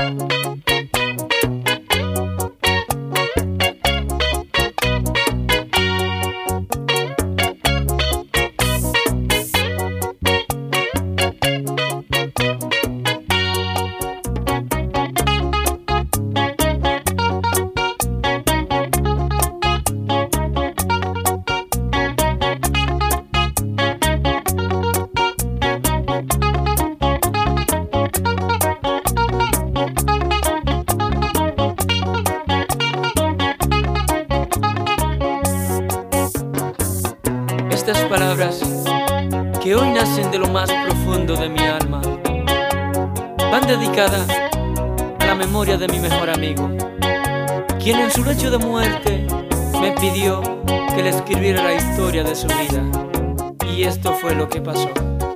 Estas palabras, que hoy nacen de lo más profundo de mi alma, van dedicadas a la memoria de mi mejor amigo, quien en su lecho de muerte me pidió que le escribiera la historia de su vida. Y esto fue lo que pasó.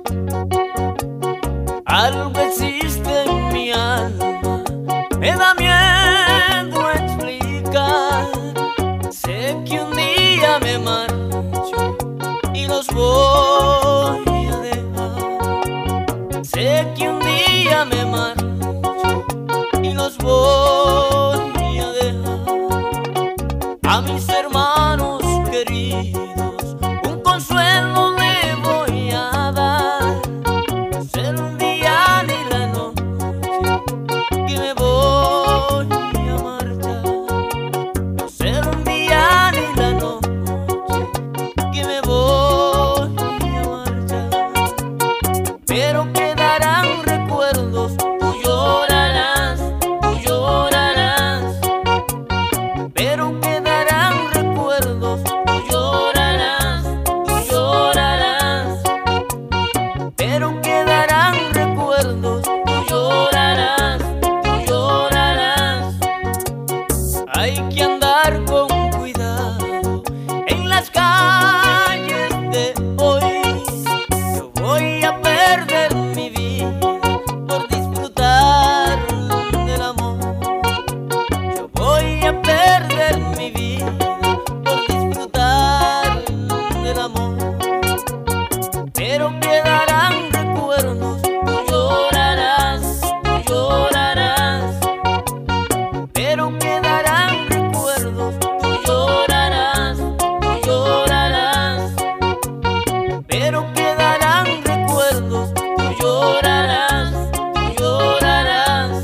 Algo existe en mi alma, me da miedo explicar. Sé que un día me marcho y los voy a dejar. Sé que un día me marcho y los voy a dejar. A mis hermanos queridos un consuelo le voy a dar. No será un día ni la noche que me voy a marchar. No será un día ni la noche que me voy a marchar. Pero quedarán recuerdos, tú llorarás, tú llorarás. Pero quedarán recuerdos, tú llorarás, tú llorarás. Pero quedarán recuerdos, tú llorarás, tú llorarás. Hay que andar con cuidado en las calles de hoy. Yo voy a perder mi vida por disfrutar del amor. Yo voy a perder mi vida por disfrutar del amor. Pero quedarán recuerdos, tú llorarás, tú llorarás. Pero quedarán recuerdos, tú llorarás, tú llorarás. Pero quedarán recuerdos, tú llorarás, tú llorarás.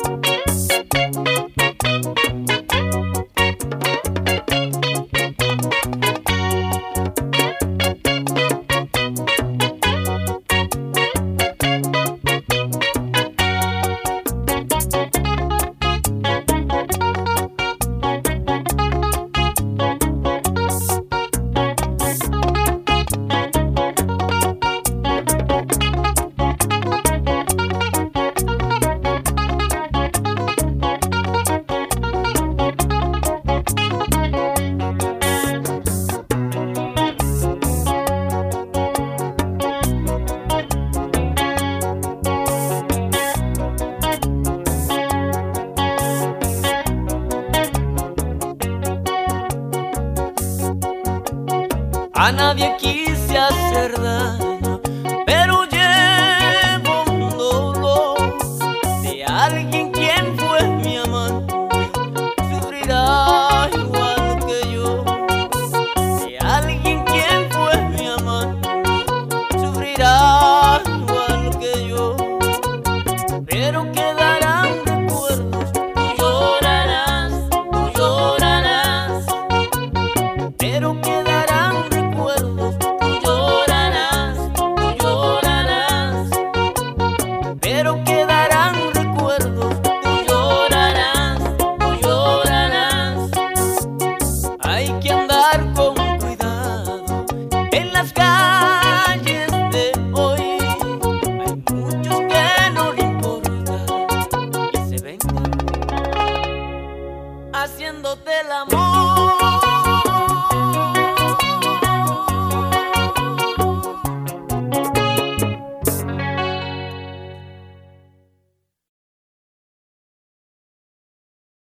A nadie quise hacer daño, pero llevo un dolor de alguien quien fue mi amante. Sufrirá igual que yo. De alguien quien fue mi amante. Sufrirá igual que yo. Pero queda